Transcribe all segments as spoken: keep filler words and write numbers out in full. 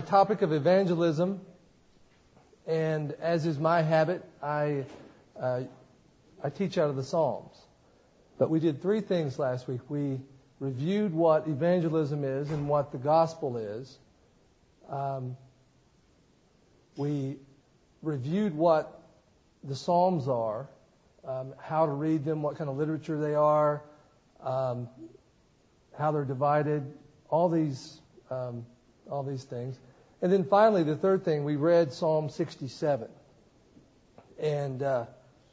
topic of evangelism, and as is my habit, I uh, I teach out of the Psalms. But we did three things last week. We reviewed what evangelism is and what the gospel is. Um, we reviewed what the Psalms are, um, how to read them, what kind of literature they are, um, how they're divided, all these um, all these things. And then finally, the third thing, we read Psalm sixty-seven. And uh,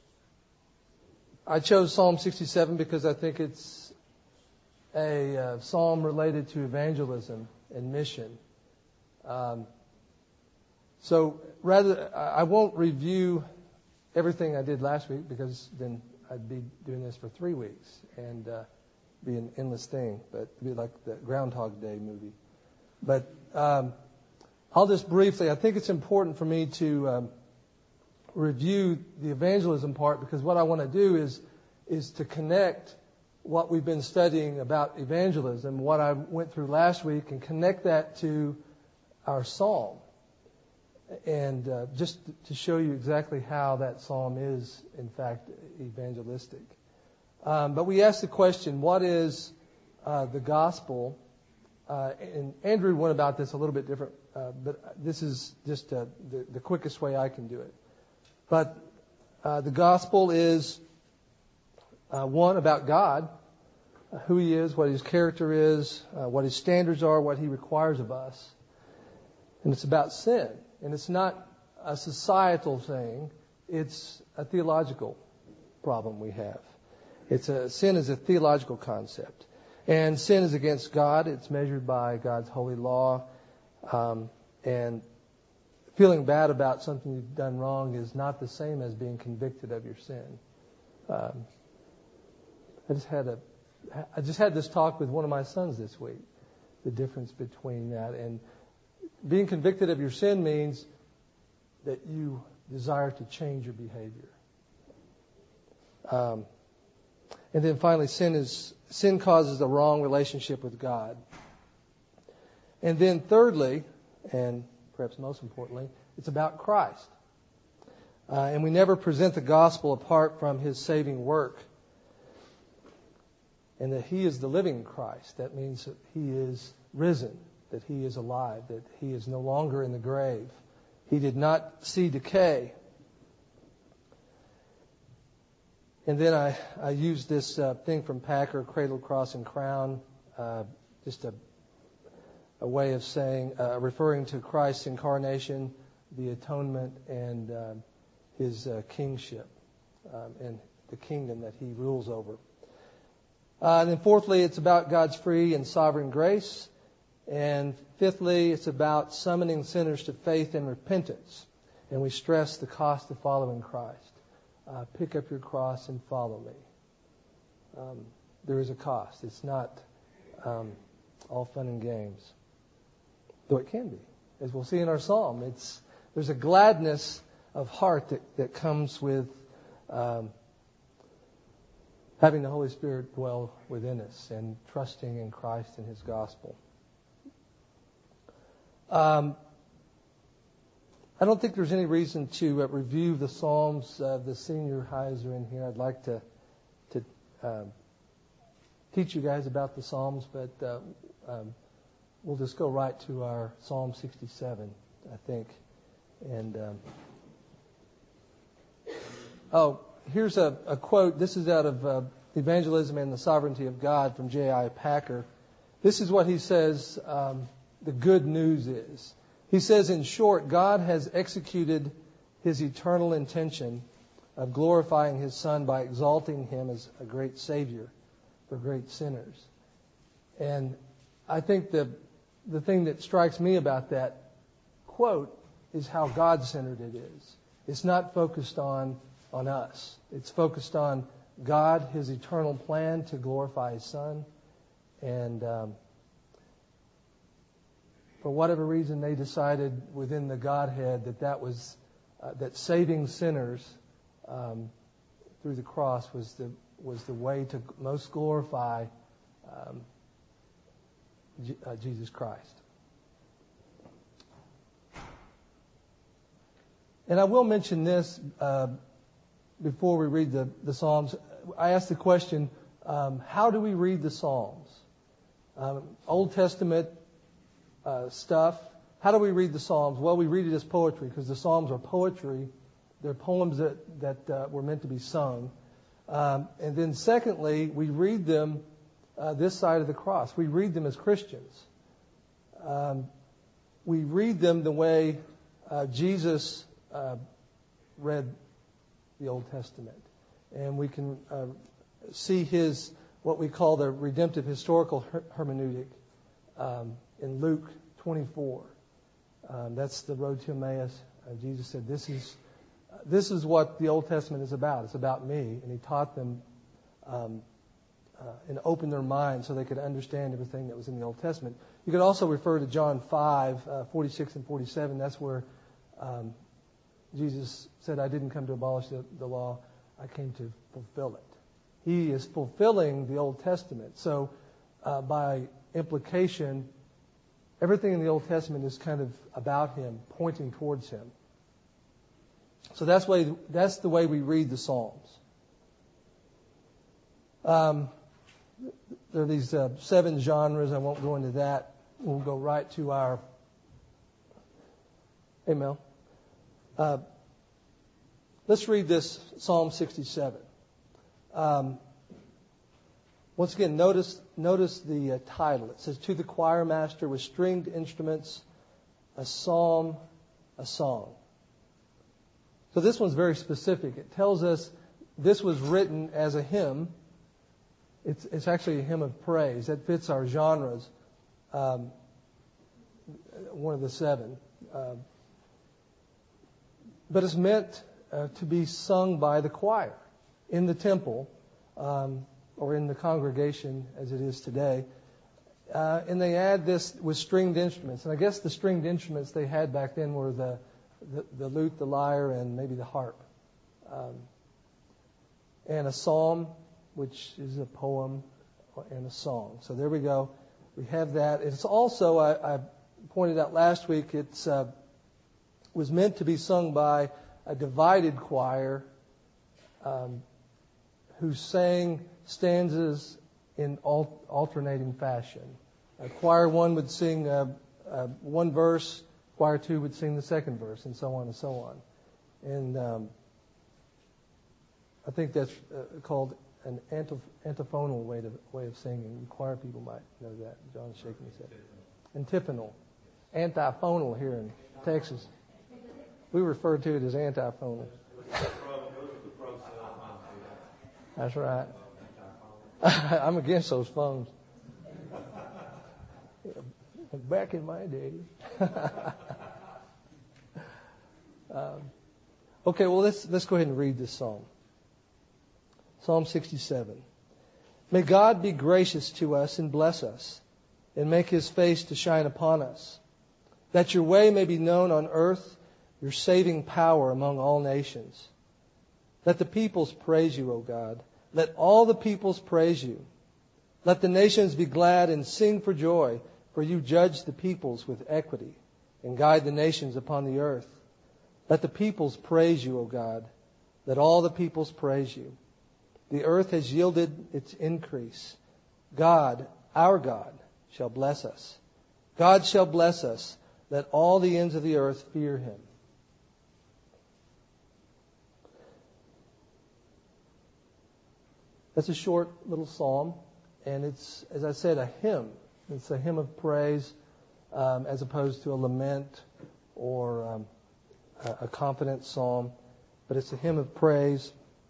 I chose Psalm sixty-seven because I think it's a uh, psalm related to evangelism and mission. Um, so rather, I won't review everything I did last week because then I'd be doing this for three weeks and uh, be an endless thing, but it'd be like the Groundhog Day movie. But um, I'll just briefly, I think it's important for me to um, review the evangelism part because what I want to do is is to connect what we've been studying about evangelism, what I went through last week, and connect that to our psalm. And uh, just to show you exactly how that psalm is, in fact, evangelistic. Um, but we asked the question, what is uh, the gospel? Uh, and Andrew went about this a little bit different, uh, but this is just uh, the, the quickest way I can do it. But uh, the gospel is, uh, one, about God, uh, who He is, what His character is, uh, what His standards are, what He requires of us. And it's about sin. And it's not a societal thing. It's a theological problem we have. It's a sin is a theological concept. And sin is against God. It's measured by God's holy law. Um, and feeling bad about something you've done wrong is not the same as being convicted of your sin. Um, I just had a, I just had this talk with one of my sons this week. The difference between that and being convicted of your sin means that you desire to change your behavior. Um, and then finally, sin is sin causes a wrong relationship with God. And then thirdly, and perhaps most importantly, it's about Christ. Uh, and we never present the gospel apart from His saving work. And that He is the living Christ. That means that He is risen, that He is alive, that He is no longer in the grave. He did not see decay. And then I, I used this uh, thing from Packer, Cradle, Cross, and Crown, uh, just a, a way of saying, uh, referring to Christ's incarnation, the atonement, and uh, His uh, kingship, um, and the kingdom that He rules over. Uh, and then fourthly, it's about God's free and sovereign grace. And fifthly, it's about summoning sinners to faith and repentance. And we stress the cost of following Christ. Uh, pick up your cross and follow me. Um, there is a cost. It's not um, all fun and games. Though it can be. As we'll see in our psalm, it's there's a gladness of heart that, that comes with um, having the Holy Spirit dwell within us and trusting in Christ and His gospel. Um, I don't think there's any reason to uh, review the Psalms. Uh, the senior highs are in here. I'd like to to uh, teach you guys about the Psalms, but uh, um, we'll just go right to our Psalm sixty-seven, I think. And um, oh, here's a, a quote. This is out of uh, Evangelism and the Sovereignty of God from J I Packer. This is what he says. Um, The good news is. He says, in short, God has executed His eternal intention of glorifying His Son by exalting Him as a great Savior for great sinners. And I think the the thing that strikes me about that quote is how God-centered it is. It's not focused on, on us. It's focused on God, His eternal plan to glorify His Son. And um, for whatever reason, they decided within the Godhead that that was uh, that saving sinners um, through the cross was the was the way to most glorify um, G- uh, Jesus Christ. And I will mention this uh, before we read the, the Psalms. I asked the question, um, how do we read the Psalms? Um, Old Testament uh, stuff. How do we read the Psalms? Well, we read it as poetry because the Psalms are poetry. They're poems that, that uh, were meant to be sung. Um, and then secondly, we read them uh, this side of the cross. We read them as Christians. Um, we read them the way uh, Jesus uh, read the Old Testament. And we can uh, see his, what we call the redemptive historical her- hermeneutic um, in Luke twenty-four. Um, that's the road to Emmaus. Uh, Jesus said, this is uh, this is what the Old Testament is about. It's about me. And he taught them um, uh, and opened their minds so they could understand everything that was in the Old Testament. You could also refer to John five, uh, forty-six and forty-seven. That's where um, Jesus said, I didn't come to abolish the, the law. I came to fulfill it. He is fulfilling the Old Testament. So uh, by implication, everything in the Old Testament is kind of about him, pointing towards him. So that's way that's the way we read the Psalms. Um, there are these uh, seven genres. I won't go into that. We'll go right to our. Hey, Mel. Uh, let's read this Psalm sixty-seven. Um, once again, notice notice the uh, title. It says, "To the choir master with stringed instruments, a psalm, a song." So this one's very specific. It tells us this was written as a hymn. It's, it's actually a hymn of praise. That fits our genres, um, one of the seven. Uh, but it's meant uh, to be sung by the choir in the temple um, or in the congregation as it is today. Uh, and they add this with stringed instruments. And I guess the stringed instruments they had back then were the, the, the lute, the lyre, and maybe the harp. Um, and a psalm, which is a poem and a song. So there we go. We have that. It's also, I, I pointed out last week, it's uh, was meant to be sung by a divided choir um, who sang stanzas in al- alternating fashion. Uh, choir one would sing uh, uh, one verse, choir two would sing the second verse, and so on and so on. And um, I think that's uh, called an antif- antiphonal way, to, way of singing. Choir people might know that. John's shaking his head. Antiphonal. Antiphonal here in Texas. We refer to it as antiphonal. That's right. I'm against those phones. Back in my day. um, okay, well let's let's go ahead and read this psalm. Psalm sixty-seven. May God be gracious to us and bless us, and make his face to shine upon us, that your way may be known on earth, your saving power among all nations. Let the peoples praise you, O God. Let all the peoples praise you. Let the nations be glad and sing for joy, for you judge the peoples with equity and guide the nations upon the earth. Let the peoples praise you, O God. Let all the peoples praise you. The earth has yielded its increase. God, our God, shall bless us. God shall bless us. Let all the ends of the earth fear him. That's a short little psalm, and it's, as I said, a hymn. It's a hymn of praise um, as opposed to a lament or um, a, a confident psalm, but it's a hymn of praise.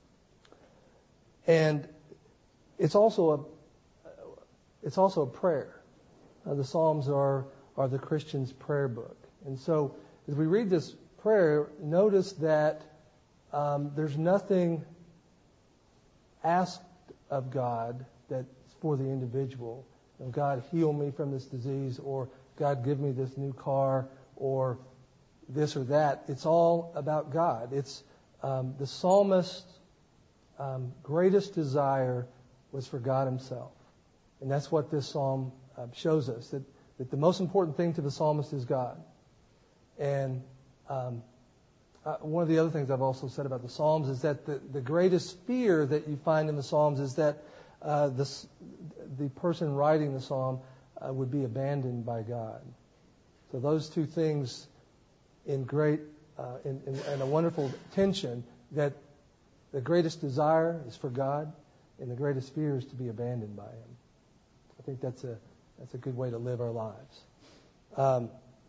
And it's also a it's also a prayer. Uh, the Psalms are are the Christian's prayer book, and so as we read this prayer, notice that um, there's nothing asked of God that's for the individual. You know, God, heal me from this disease, or God, give me this new car, or this or that. It's all about God. It's um, the psalmist. Um, greatest desire was for God himself. And that's what this psalm uh, shows us, that, that the most important thing to the psalmist is God. And um, uh, one of the other things I've also said about the Psalms is that the, the greatest fear that you find in the Psalms is that uh, the, the person writing the Psalm uh, would be abandoned by God. So those two things in great, uh, in, in, in a wonderful tension, that the greatest desire is for God and the greatest fear is to be abandoned by Him. I think that's a that's a good way to live our lives. Um,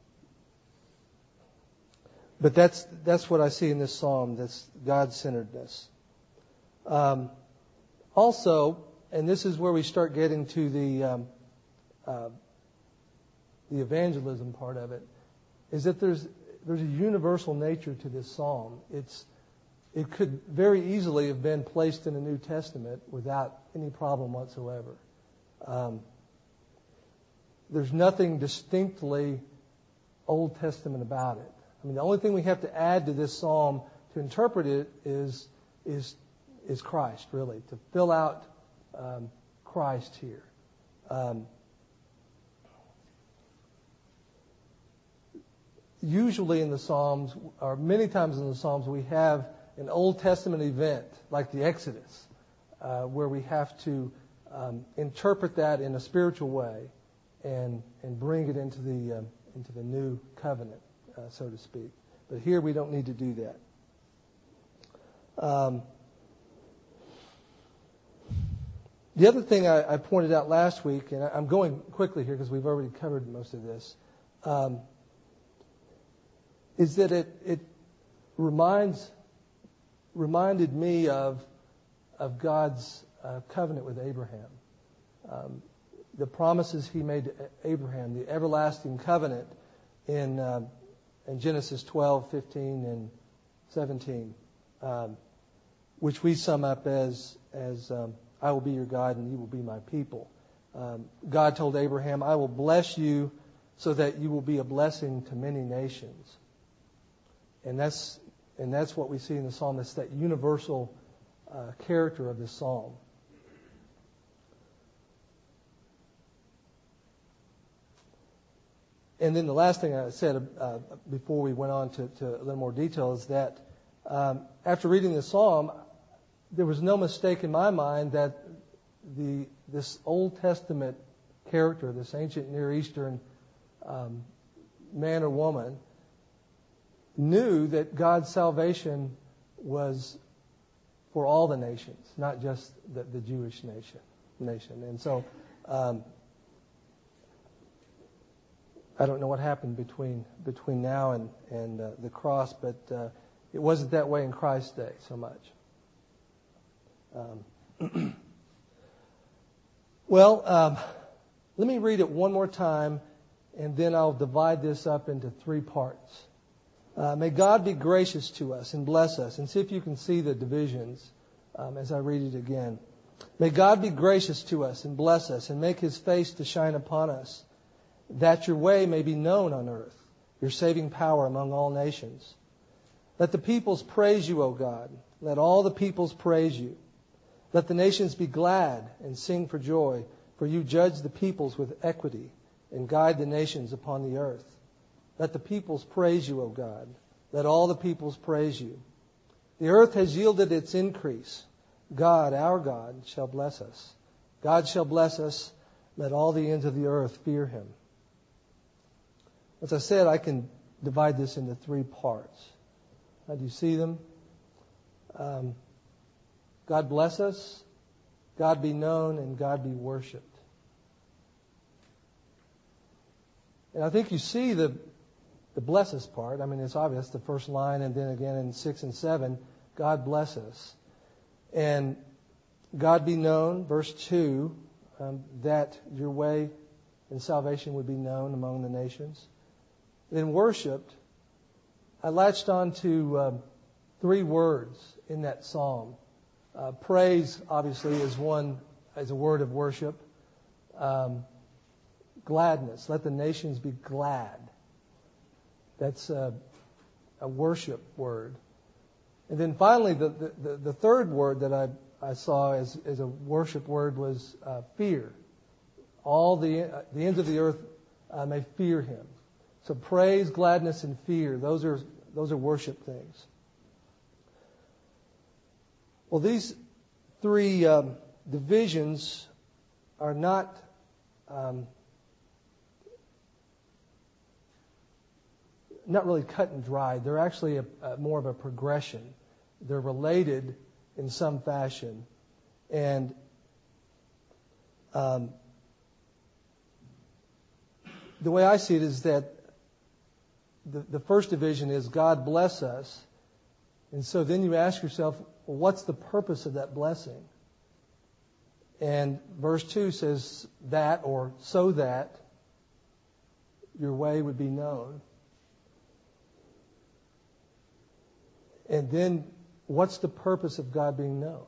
but that's that's what I see in this psalm. That's God-centeredness. Um, also, and this is where we start getting to the um, uh, the evangelism part of it, is that there's there's a universal nature to this psalm. It's it could very easily have been placed in the New Testament without any problem whatsoever. Um, there's nothing distinctly Old Testament about it. I mean, the only thing we have to add to this psalm to interpret it is is is Christ, really, to fill out um, Christ here. Um, usually in the Psalms, or many times in the Psalms, we have an Old Testament event like the Exodus, uh, where we have to um, interpret that in a spiritual way and and bring it into the um, into the new covenant, uh, so to speak. But here we don't need to do that. Um, the other thing I, I pointed out last week, and I'm going quickly here because we've already covered most of this, um, is that it it reminds reminded me of of God's uh, covenant with Abraham. Um, the promises He made to Abraham, the everlasting covenant in uh, in Genesis twelve, fifteen, and seventeen, um, which we sum up as as um, I will be your God and you will be my people. Um, God told Abraham, I will bless you so that you will be a blessing to many nations. And that's and that's what we see in the psalm. It's that universal uh, character of this psalm. And then the last thing I said uh, before we went on to, to a little more detail is that um, after reading the psalm, there was no mistake in my mind that the this Old Testament character, this ancient Near Eastern um, man or woman, knew that God's salvation was for all the nations, not just the, the Jewish nation. Nation, and so. Um, I don't know what happened between between now and and uh, the cross, but uh, it wasn't that way in Christ's day so much. Um, well, um, let me read it one more time, and then I'll divide this up into three parts. Uh, may God be gracious to us and bless us, and see if you can see the divisions um, as I read it again. May God be gracious to us and bless us, and make His face to shine upon us, that your way may be known on earth, your saving power among all nations. Let the peoples praise you, O God. Let all the peoples praise you. Let the nations be glad and sing for joy, for you judge the peoples with equity and guide the nations upon the earth. Let the peoples praise you, O God. Let all the peoples praise you. The earth has yielded its increase. God, our God, shall bless us. God shall bless us. Let all the ends of the earth fear Him. As I said, I can divide this into three parts. How do you see them? Um, God bless us, God be known, and God be worshipped. And I think you see the the bless us part. I mean, it's obvious, the first line, and then again in six and seven, God bless us. And God be known, verse two, um, that your way in salvation would be known among the nations. Then worshipped, I latched on to um, three words in that psalm. Uh, praise, obviously, is one, is a word of worship. Um, gladness, let the nations be glad. That's a, a worship word. And then finally, the, the, the third word that I, I saw as, as a worship word was uh, fear. All the, uh, the ends of the earth uh, may fear Him. So praise, gladness, and fear, those are those are worship things. Well, these three um, divisions are not um, not really cut and dried. They're actually a, a more of a progression. They're related in some fashion, and um, the way I see it is that the, the first division is God bless us, and so then you ask yourself, well, what's the purpose of that blessing? And verse two says that, or so that your way would be known. And then, what's the purpose of God being known?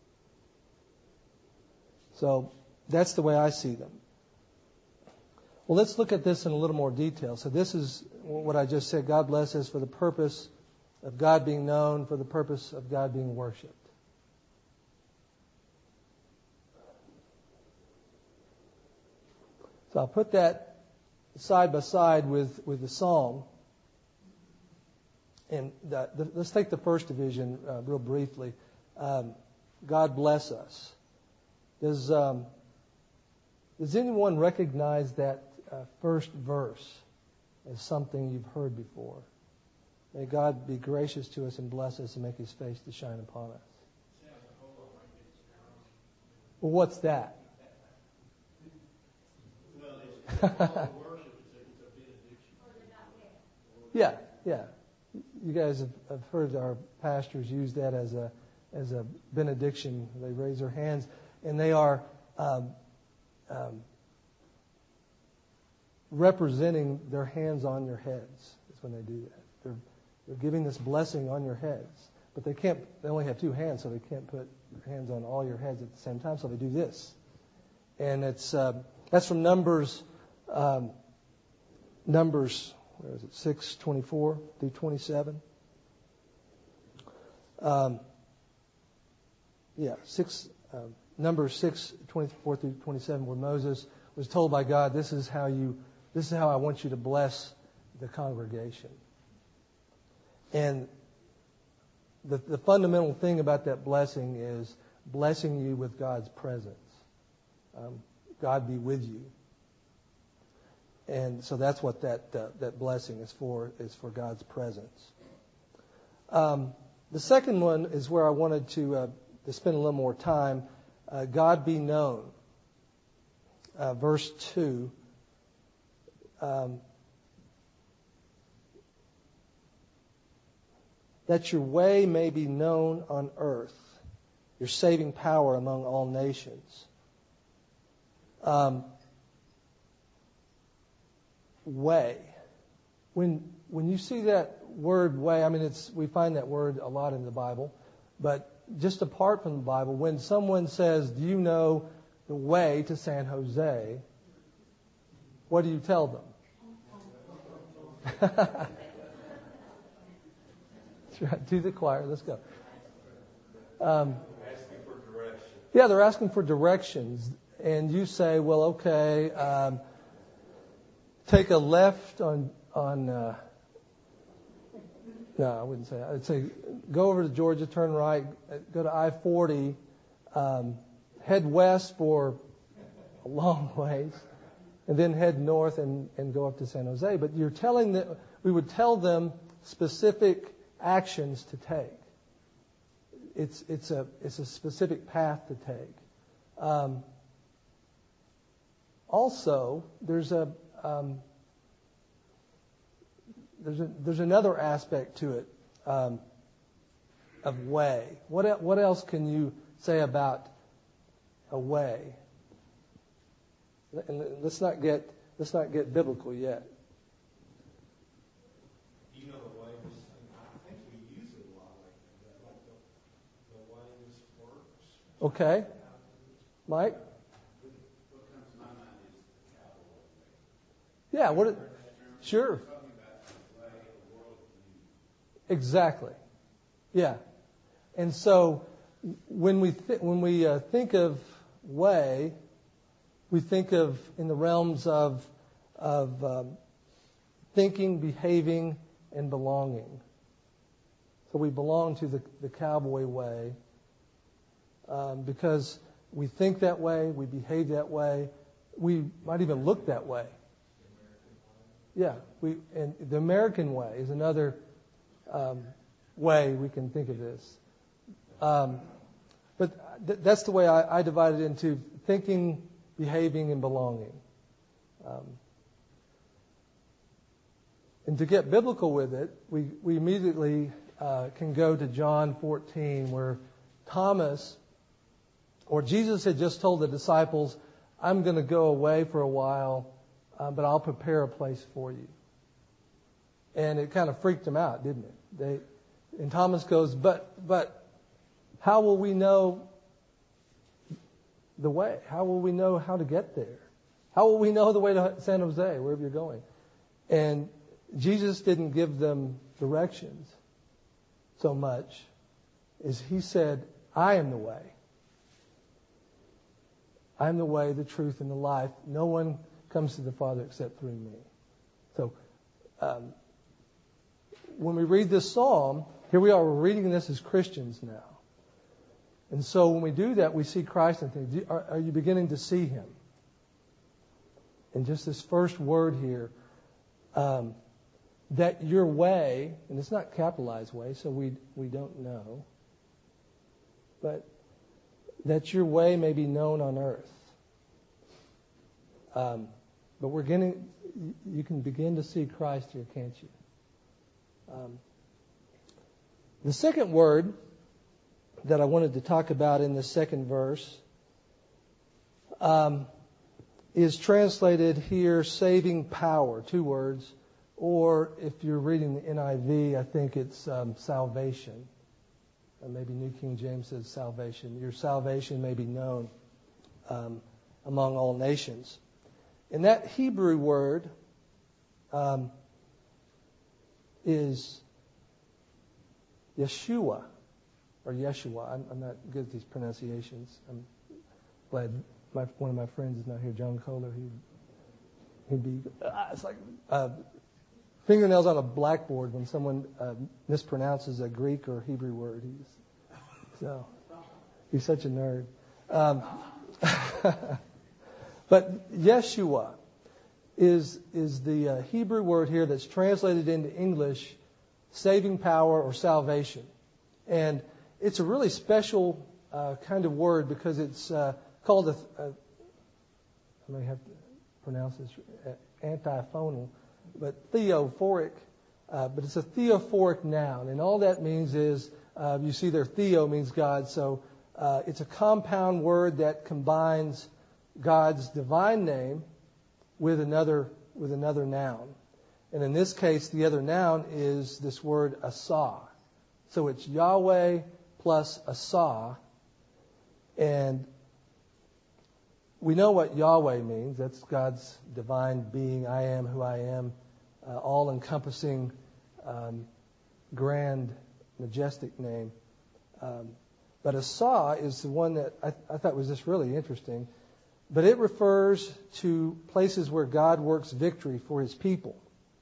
So, that's the way I see them. Well, let's look at this in a little more detail. So this is what I just said. God bless us for the purpose of God being known, for the purpose of God being worshipped. So I'll put that side by side with, with the psalm. And the, the, let's take the first division uh, real briefly. Um, God bless us. Does um, does anyone recognize that uh, first verse as something you've heard before? May God be gracious to us and bless us and make His face to shine upon us. Well, what's that? yeah, yeah. You guys have, have heard our pastors use that as a as a benediction. They raise their hands, and they are um, um, representing their hands on your heads. That's when they do that. They're they're giving this blessing on your heads, but they can't. They only have two hands, so they can't put their hands on all your heads at the same time. So they do this, and it's uh, that's from Numbers. Um, Numbers. Where is it? six twenty-four through twenty-seven. Um, yeah, six. Um, Numbers six twenty-four through twenty-seven, where Moses was told by God, "This is how you. This is how I want you to bless the congregation." And the the fundamental thing about that blessing is blessing you with God's presence. Um, God be with you. And so that's what that uh, that blessing is for, is for God's presence. Um, the second one is where I wanted to, uh, to spend a little more time. Uh, God be known. Uh, verse two. Um, that your way may be known on earth, your saving power among all nations. Um, way. When when you see that word way, I mean, it's we find that word a lot in the Bible, but just apart from the Bible, when someone says, "Do you know the way to San Jose?" What do you tell them? That's right. To the choir. Let's go. Um, asking for directions. Yeah, they're asking for directions, and you say, "Well, okay." Um, Take a left on on. Uh, no, I wouldn't say that. I'd say go over to Georgia, turn right, go to I forty, um, head west for a long ways, and then head north and, and go up to San Jose. But you're telling that we would tell them specific actions to take. It's it's a it's a specific path to take. Um, also, there's a Um, there's a, there's another aspect to it um, of way. What el- what else can you say about a way? And let's not get let's not get biblical yet. You know the way this, I think we use it a lot like that, like the, the way this works. Okay, Mike. What comes to my mind is the cowboy way. Yeah. What? It, sure. Exactly. Yeah. And so when we th- when we uh, think of way, we think of in the realms of of um, thinking, behaving, and belonging. So we belong to the, the cowboy way um, because we think that way, we behave that way, we might even look that way. Yeah, we and the American way is another um, way we can think of this. Um, but th- that's the way I, I divide it into thinking, behaving, and belonging. Um, and to get biblical with it, we, we immediately uh, can go to John fourteen, where Thomas, or Jesus had just told the disciples, I'm going to go away for a while, uh, but I'll prepare a place for you. And it kind of freaked them out, didn't it? They, and Thomas goes, but, but how will we know the way? How will we know how to get there? How will we know the way to San Jose, wherever you're going? And Jesus didn't give them directions so much as he said, I am the way. I am the way, the truth, and the life. No one comes to the Father except through me. So, um, when we read this psalm, here we are, we're reading this as Christians now. And so when we do that, we see Christ and things. Are, are you beginning to see Him? And just this first word here, um, that your way, and it's not capitalized way, so we we don't know, but that your way may be known on earth. Um, but we're getting, you can begin to see Christ here, can't you? Um, the second word that I wanted to talk about in the second verse um, is translated here, saving power, two words. Or if you're reading the N I V, I think it's um, salvation. Uh, maybe New King James says salvation. Your salvation may be known um, among all nations. And that Hebrew word um, is Yeshua, or Yeshua. I'm, I'm not good at these pronunciations. I'm glad my, one of my friends is not here, John Kohler. He, he'd be, ah, it's like uh, fingernails on a blackboard when someone uh, mispronounces a Greek or Hebrew word. He's, so, he's such a nerd. Um, but Yeshua is is the uh, Hebrew word here that's translated into English, saving power or salvation. And it's a really special uh, kind of word because it's uh, called a, a, I may have to pronounce this, uh, antiphonal, but theophoric, uh, but it's a theophoric noun. And all that means is, uh, you see there, theo means God, so uh, it's a compound word that combines God's divine name with another with another noun. And in this case, the other noun is this word Asa. So it's Yahweh plus Asa. And we know what Yahweh means. That's God's divine being. I am who I am. Uh, all-encompassing, um, grand, majestic name. Um, but Asa is the one that I, I thought was just really interesting. But it refers to places where God works victory for His people.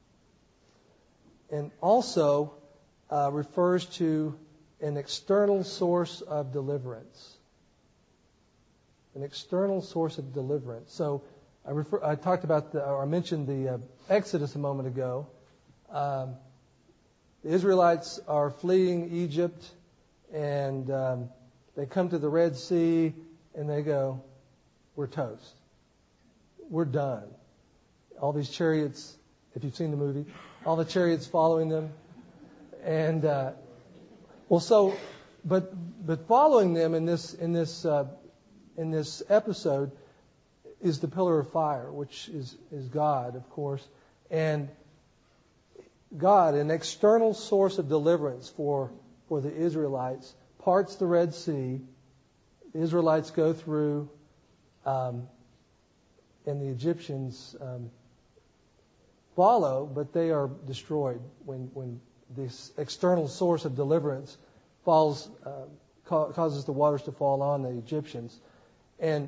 And also uh, refers to an external source of deliverance. An external source of deliverance. So I, refer, I talked about, the, or I mentioned the uh, Exodus a moment ago. Um, the Israelites are fleeing Egypt, and um, they come to the Red Sea, and they go, we're toast. We're done. All these chariots, if you've seen the movie, all the chariots following them. And, uh, well, so, but, but following them in this, in this, uh, in this episode is the pillar of fire, which is, is God, of course. And God, an external source of deliverance for, for the Israelites, parts the Red Sea. The Israelites go through, um, and the Egyptians um, follow, but they are destroyed when, when this external source of deliverance falls, uh, ca- causes the waters to fall on the Egyptians. And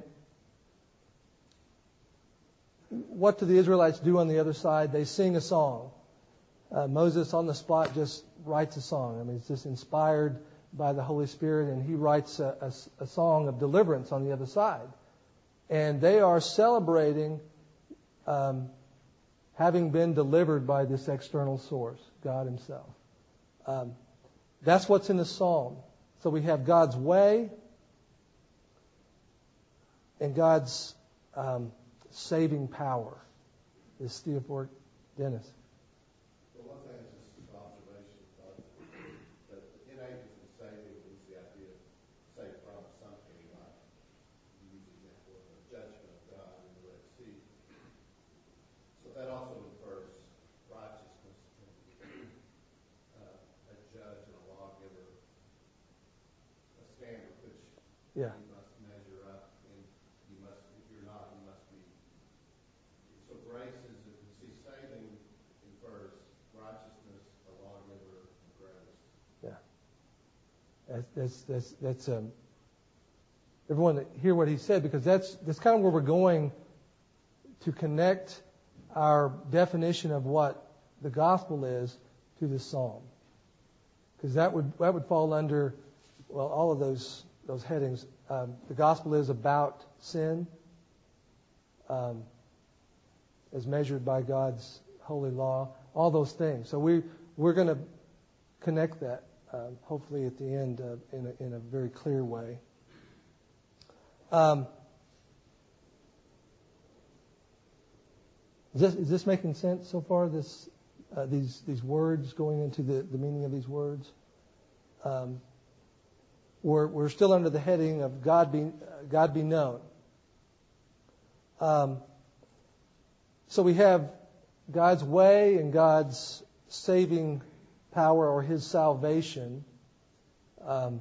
what do the Israelites do on the other side? They sing a song. Uh, Moses on the spot just writes a song. I mean, it's just inspired by the Holy Spirit, and he writes a, a, a song of deliverance on the other side. And they are celebrating um, having been delivered by this external source, God himself. Um, that's what's in the psalm. So we have God's way and God's um, saving power. Is Theophort Dennis. Well, one thing is just an observation, uh, that in ages of saving is the idea of save from something, like you use the example of the judgment of God in the Red Sea. So that also infers righteousness, uh, a judge and a lawgiver, a standard which Yeah. you must measure up, and you must, if you're not, you must be. So grace is, if you see saving, infers righteousness, a lawgiver, and grace. Yeah. That's that's that's, that's um. Everyone hear what he said, because that's that's kind of where we're going to connect our definition of what the gospel is to this psalm, because that would that would fall under, well, all of those those headings. Um, the gospel is about sin, um, as measured by God's holy law, all those things. So we we're going to connect that, uh, hopefully at the end, uh, in a, in a very clear way. Um, is this is this making sense so far? This uh, these these words, going into the, the meaning of these words. Um, we're we're still under the heading of God be uh, God be known. Um, so we have God's way and God's saving power, or His salvation, um,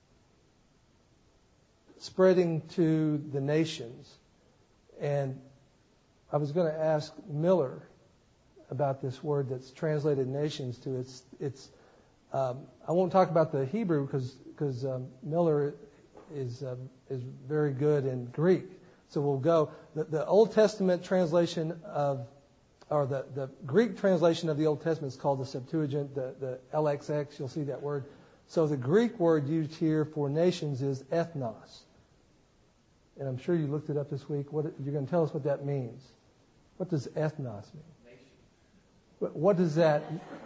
spreading to the nations. And I was going to ask Miller about this word that's translated nations to. It's it's. Um, I won't talk about the Hebrew because because um, Miller is um, is very good in Greek. So we'll go the, the Old Testament translation of, or the, the Greek translation of the Old Testament is called the Septuagint, the the L X X. You'll see that word. So the Greek word used here for nations is ethnos. And I'm sure you looked it up this week. What, you're going to tell us what that means. What does ethnos mean? Nation. What, what does that...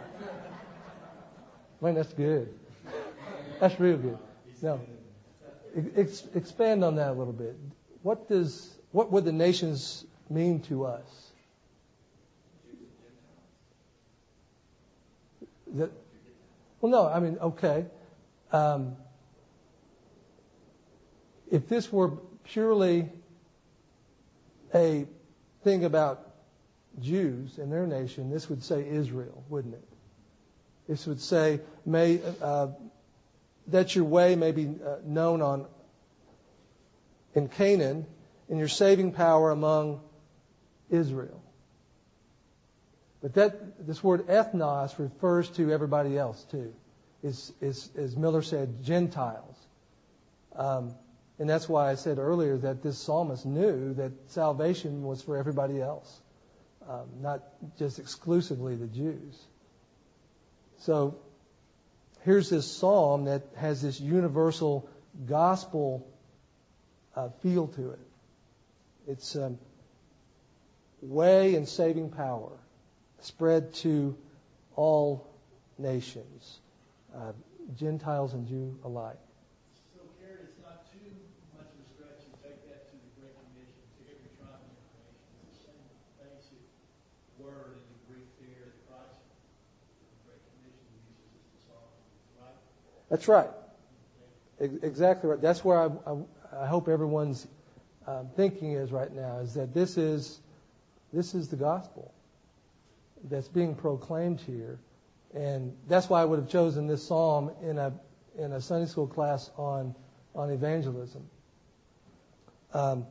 Man, that's good. That's real good. Now, ex- expand on that a little bit. What does what would the nations mean to us? That, well, no, I mean, okay. Um, if this were purely a thing about Jews and their nation, this would say Israel, wouldn't it? This would say, "May uh, that your way may be uh, known on in Canaan, and your saving power among Israel." But that this word ethnos refers to everybody else too. Is is as Miller said, Gentiles. Um, and that's why I said earlier that this psalmist knew that salvation was for everybody else, um, not just exclusively the Jews. So here's this psalm that has this universal gospel uh, feel to it. It's um, way and saving power spread to all nations, uh, Gentiles and Jew alike. So, Gary, it's not too much of a stretch to take that to the Great Commission, to every tribe and every nation. It's the same basic word in the Greek there that Christ, the Great Commission, uses as the psalm, right? That's right. E- exactly right. That's where I, I, I hope everyone's um, thinking is right now, is that this is this is the gospel that's being proclaimed here. And that's why I would have chosen this psalm in a in a Sunday school class on on evangelism. Um,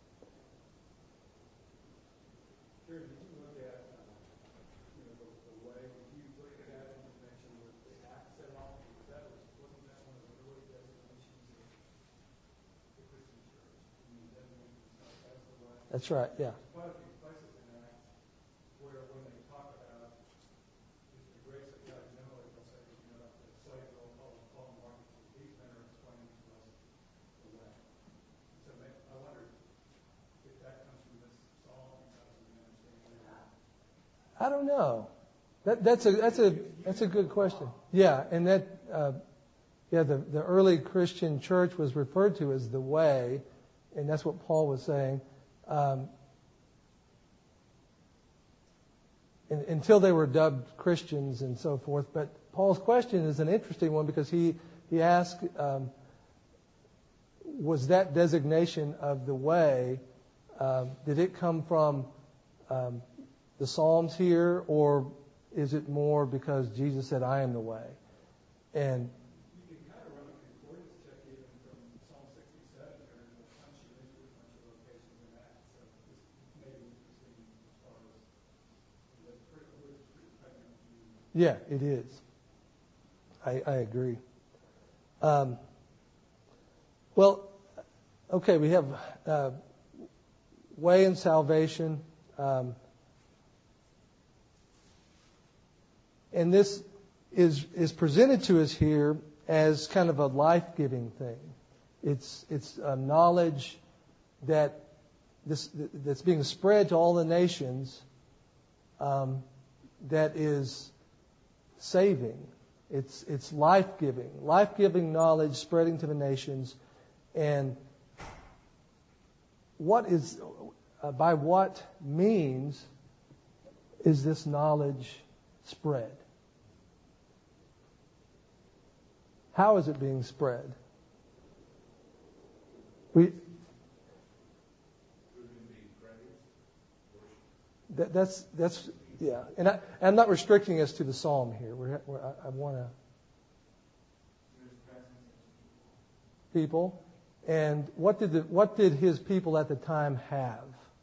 Sure, did you look at uh, you know, the, the way, did you look at that in connection with the acts at all? Because that was, wasn't that one of the early destinations of the Christian church? I mean, that was as the way. that's right, yeah. There's quite a few places in Acts where when they talk about just the grace of God generally, they'll say I don't know. That, that's a that's a that's a good question. Yeah, and that uh, yeah, the the early Christian church was referred to as the way, and that's what Paul was saying. Um, in, until they were dubbed Christians and so forth. But Paul's question is an interesting one because he he asked, um, was that designation of the way, um, did it come from um, the Psalms here, or is it more because Jesus said, I am the way? And you can kind of run a concordance check even from Psalm sixty-seven. There's a bunch of images, a bunch of locations in that. So this may be interesting as far as the pretty, pretty pregnant view. yeah, it is. I, I agree. Um, well, okay, we have uh, way and salvation. Um, and this is is presented to us here as kind of a life-giving thing. It's it's a knowledge that this that's being spread to all the nations, um, that is saving. It's it's life-giving, life-giving knowledge spreading to the nations, and what is uh, by what means is this knowledge spread? How is it being spread? We that, that's that's yeah, and I, I'm not restricting us to the psalm here. We're, we're, I, I want to people, and what did the, what did his people at the time have?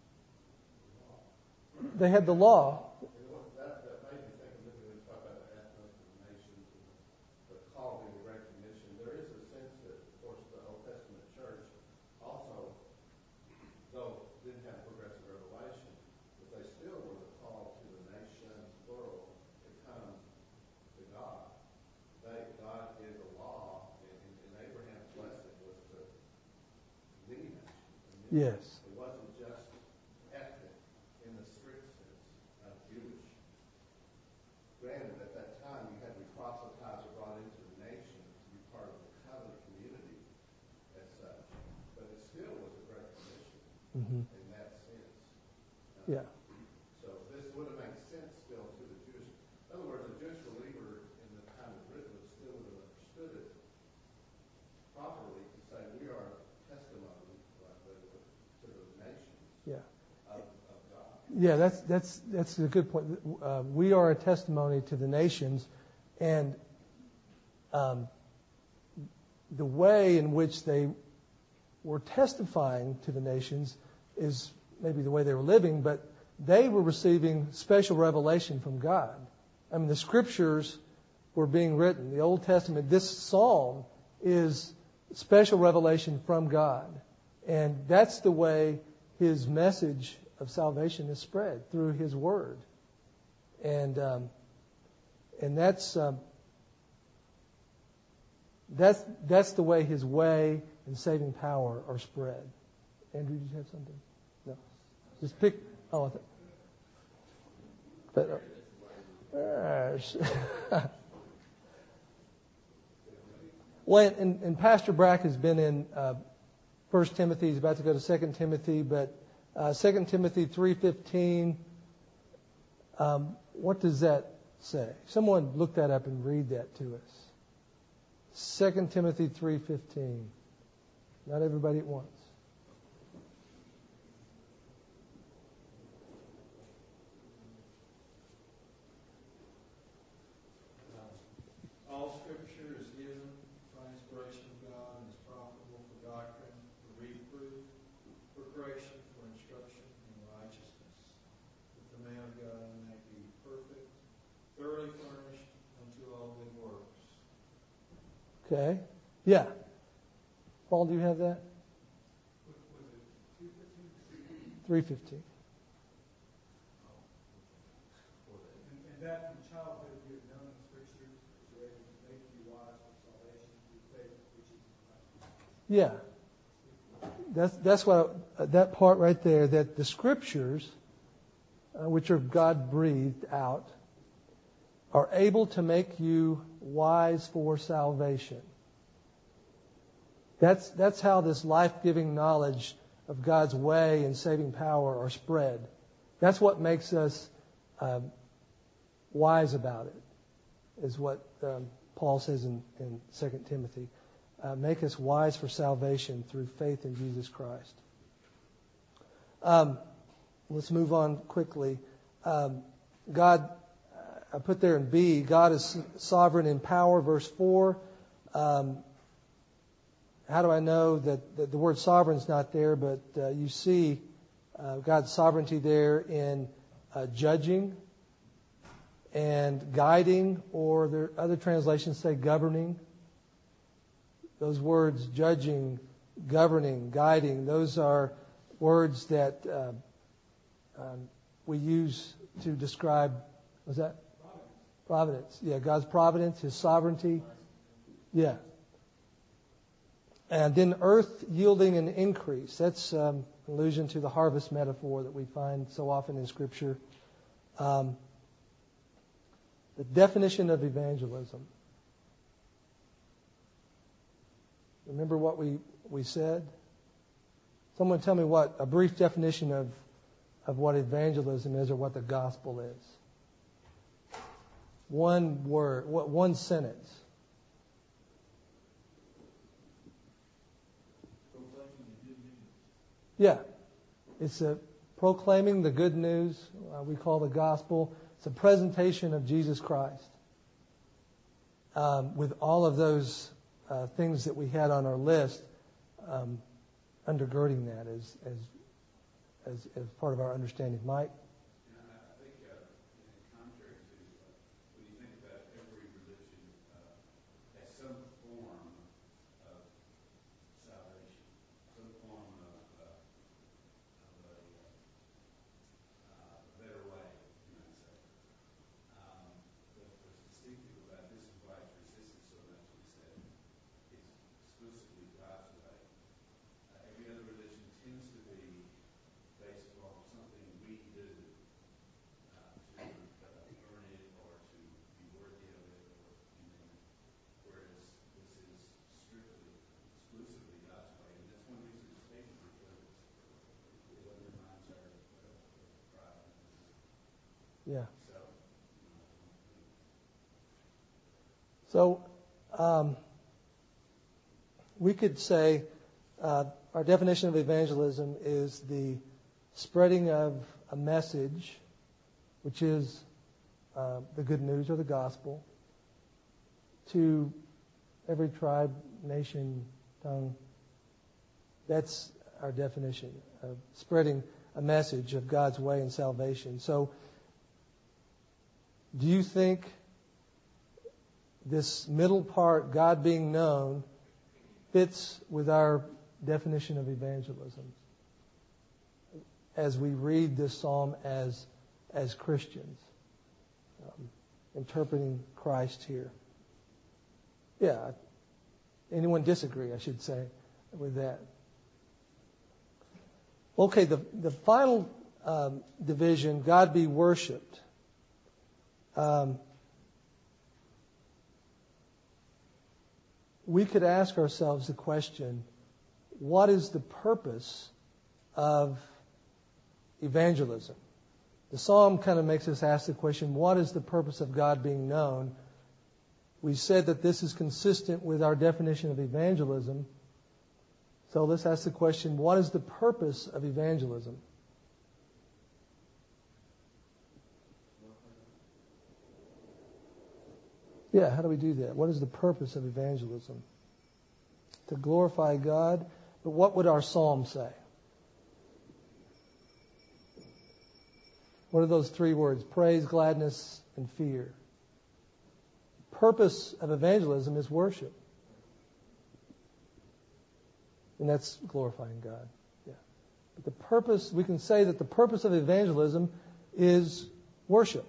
They had the law. That, that made me think of when we talk about the ethnos of the nations and the call being the Great Commission. There is a sense that, of course, the Old Testament church also, though didn't have progressive revelation, but they still were the call to the nations, plural, to come to God. They, God gave the law, and, and Abraham's blessing was to lead nations. Yes. It wasn't just ethnic in the strict sense of Jewish. Granted, at that time you had to be proselytized or brought into the nation to be part of the covenant community as such. But it still was a great commission Mm-hmm. in that sense. Uh, Yeah. So this would have made sense still to the Jewish. In other words, a Jewish believer in the time of written would still would have understood it properly to say we are testimony like they were to the nations Yeah. of, of God. Yeah, that's that's that's a good point. Uh, we are a testimony to the nations, and um, the way in which they were testifying to the nations is maybe the way they were living, but they were receiving special revelation from God. I mean, the scriptures were being written. The Old Testament, this psalm is special revelation from God, and that's the way His message of salvation is spread, through His Word, and um, and that's um, that's that's the way His way and saving power are spread. Andrew, did you have something? No, just pick. Oh, I th- but. Uh, well, and, and Pastor Brack has been in uh, First Timothy. He's about to go to Second Timothy, but uh, Second Timothy three fifteen. Um, what does that say? Someone look that up and read that to us. Second Timothy three fifteen. Not everybody at once. All Scripture is given by inspiration of God and is profitable for doctrine, for reproof, for correction, for instruction in righteousness, that the man of God may be perfect, thoroughly furnished unto all good works. Okay. Yeah. Paul, do you have that? What was it? two fifteen? three fifteen. And, and that from childhood you have known the Scriptures, that you're able to make you wise for salvation through faith which is in Christ. Yeah. That's that's what I, that part right there, that the scriptures uh, which are God breathed out, are able to make you wise for salvation. That's, that's how this life-giving knowledge of God's way and saving power are spread. That's what makes us um, wise about it, is what um, Paul says in, in Second Timothy. Uh, make us wise for salvation through faith in Jesus Christ. Um, let's move on quickly. Um, God, I put there in B, God is sovereign in power, verse four. Um, how do I know that, that the word sovereign is not there, but uh, you see uh, God's sovereignty there in uh, judging and guiding, or there other translations say governing. Those words, judging, governing, guiding, those are words that uh, um, we use to describe, was that? Providence. Providence. Yeah, God's providence, His sovereignty. Yeah. And then earth yielding an increase. That's um, an allusion to the harvest metaphor that we find so often in Scripture. Um, the definition of evangelism. Remember what we, we said? Someone tell me what a brief definition of, of what evangelism is or what the gospel is. One word, what one sentence. Yeah. It's a proclaiming the good news, uh, we call the gospel. It's a presentation of Jesus Christ. Um, with all of those uh, things that we had on our list, um, undergirding that as, as as as part of our understanding. Mike? Yeah, I think, uh, contrary to, uh, when you think about every religion uh, has some form of salvation, some form of, uh, of a, uh, a better way, you might say. Um, but what's distinctive about this and why it's resisted so much is that it's exclusively God's way. Uh, every other religion tends to be based on something we do uh, to uh, earn it or to be worthy of it, or you name it. Whereas this is strictly, exclusively God's way, and that's one reason it's favored, because it undermines our uh, pride. Yeah. So, you know, So um, we could say uh, our definition of evangelism is the spreading of a message, which is uh, the good news or the gospel, to every tribe, nation, tongue. That's our definition of spreading a message of God's way and salvation. So, do you think this middle part, God being known, fits with our definition of evangelism as we read this psalm as as Christians, um, interpreting Christ here? Yeah. Anyone disagree, I should say, with that? Okay, the, the final um, division, God be worshipped. Um, we could ask ourselves the question, what is the purpose of evangelism? The psalm kind of makes us ask the question, what is the purpose of God being known? We said that this is consistent with our definition of evangelism. So let's ask the question, what is the purpose of evangelism? Yeah, how do we do that? What is the purpose of evangelism? To glorify God. But what would our psalm say? What are those three words? Praise, gladness, and fear. The purpose of evangelism is worship. And that's glorifying God. Yeah. But the purpose, we can say that the purpose of evangelism is worship.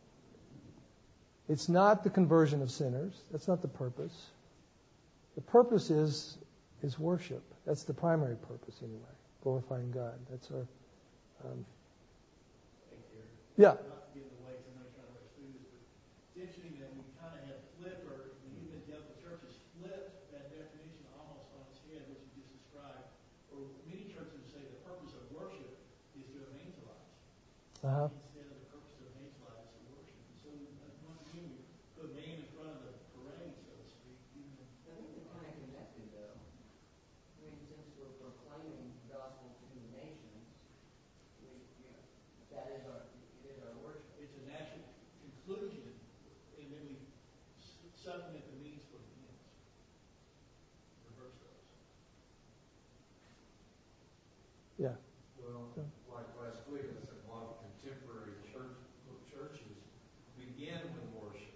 It's not the conversion of sinners. That's not the purpose. The purpose is is worship. That's the primary purpose anyway. Glorifying God. That's our. Um, I think here, Yeah. Not to get in the way, because I know you're trying to rush through this, but it's interesting that we kind of have flipped, or the evangelical church has flipped that definition almost on its head, which you just described. Or many churches say the purpose of worship is to evangelize. Uh-huh. Instead of the purpose of evangelize is to worship. And so, uh, once again, we put man in front of the parade, so to speak. Even in, I think they're kind of connected, though. I mean, since we're proclaiming the gospel to the nations, we, you know, that is our, it is our worship. it's a natural conclusion, and then we s- supplement the means for the ends. Reverse those. Yeah. Well, like last week, I said a lot of contemporary church, churches begin with worship.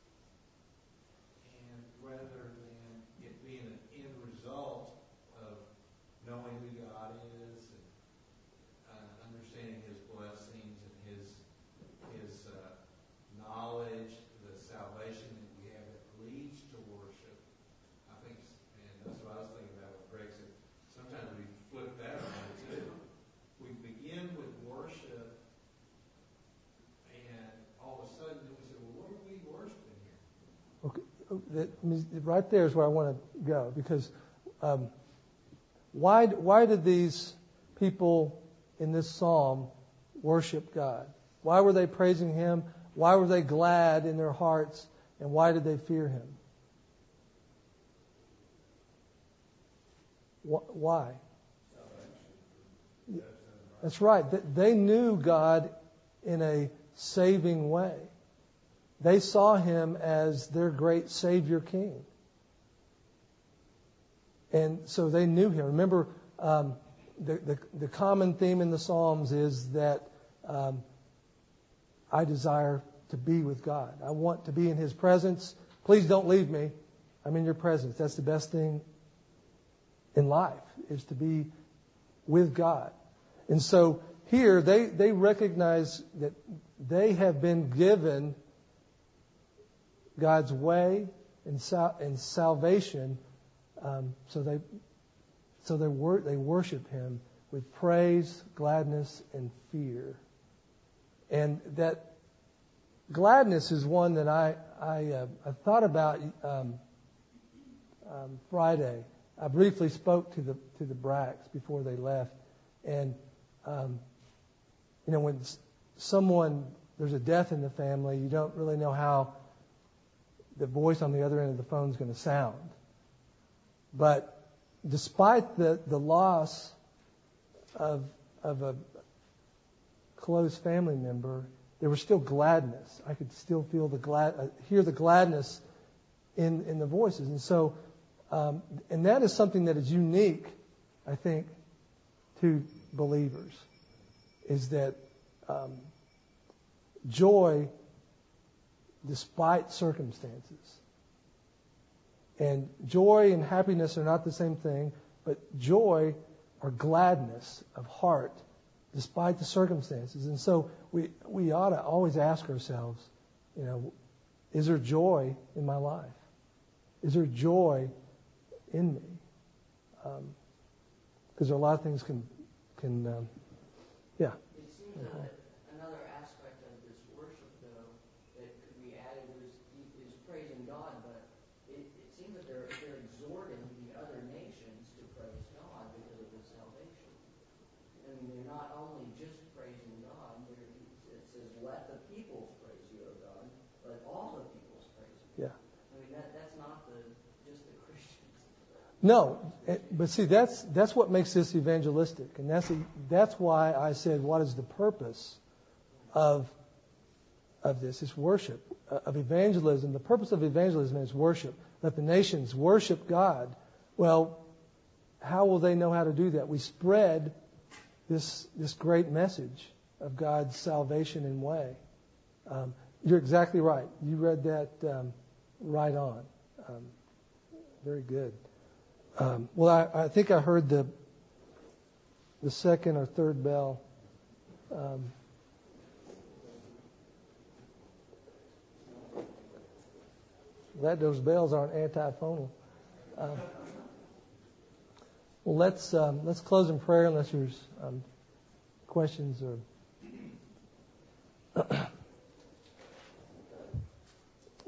And rather than it being an end result of knowing who God is and uh, understanding His blessings and His His uh, knowledge, the salvation that we have that leads to worship. I think, and that's what I was thinking about what Greg said. Sometimes we flip that around too. We begin with worship, and all of a sudden we say, well, what are we worshiping here? Okay. That, right there is where I want to go, because um, why why did these people in this psalm worship God? Why were they praising Him? Why were they glad in their hearts? And why did they fear Him? Wh- Why? That's right. Th- They knew God in a saving way. They saw Him as their great Savior King. And so they knew Him. Remember, um, the, the, the common theme in the Psalms is that um, I desire to be with God. I want to be in His presence. Please don't leave me. I'm in your presence. That's the best thing in life, is to be with God. And so here they, they recognize that they have been given God's way and, sal- and salvation, um, so they so they wor- they worship Him with praise, gladness, and fear. And that gladness is one that I I, uh, I thought about um, um, Friday. I briefly spoke to the to the Bracks before they left, and um, you know, when someone there's a death in the family, you don't really know how the voice on the other end of the phone is going to sound. But despite the, the loss of of a close family member, there was still gladness. I could still feel the glad, uh, hear the gladness in in the voices, and so, um, and that is something that is unique, I think, to believers, is that um, joy despite circumstances. And joy and happiness are not the same thing, but joy or gladness of heart despite the circumstances. And so we we ought to always ask ourselves, you know, is there joy in my life? Is there joy in me? Because um, there are a lot of things can can um, yeah. It seems that another aspect of this worship, though, that could be added is, is praising God, but it, it seems that they're, they're exhorting the other nations to praise God because of His salvation. I mean, they're not only just praising God, they're, it says, let the peoples praise you, O God, let all the peoples praise you. Yeah. I mean, that, that's not the just the Christians. No, but see, that's that's what makes this evangelistic, and that's a, that's why I said, what is the purpose of of this? It's worship, uh, of evangelism. The purpose of evangelism is worship. Let the nations worship God. Well, how will they know how to do that? We spread this this great message of God's salvation and way. Um, you're exactly right. You read that um, right on. Um, very good. Um, well, I, I think I heard the the second or third bell. Um, glad those bells aren't antiphonal. Um, well, let's um, let's close in prayer unless there's um, questions or.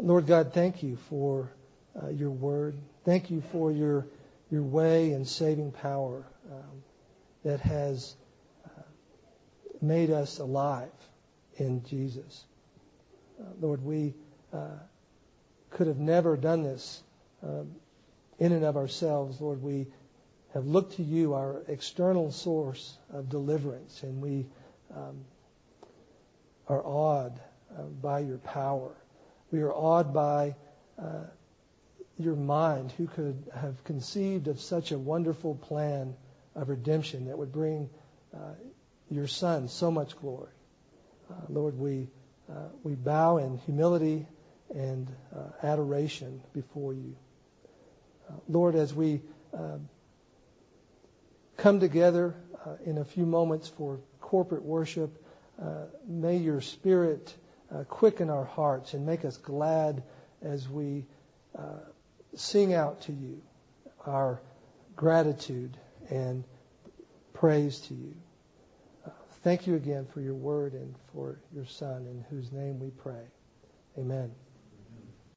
Lord God, thank you for uh, your word. Thank you for your your way and saving power um, that has uh, made us alive in Jesus. Uh, Lord, we uh, could have never done this um, in and of ourselves. Lord, we have looked to you, our external source of deliverance, and we um, are awed uh, by your power. We are awed by uh, your mind. Who could have conceived of such a wonderful plan of redemption that would bring uh, your Son so much glory? Uh, Lord, we uh, we bow in humility and uh, adoration before you. Uh, Lord, as we uh, come together uh, in a few moments for corporate worship, uh, may your Spirit uh, quicken our hearts and make us glad as we uh, sing out to you our gratitude and praise to you. Uh, thank you again for your word and for your Son, in whose name we pray. Amen.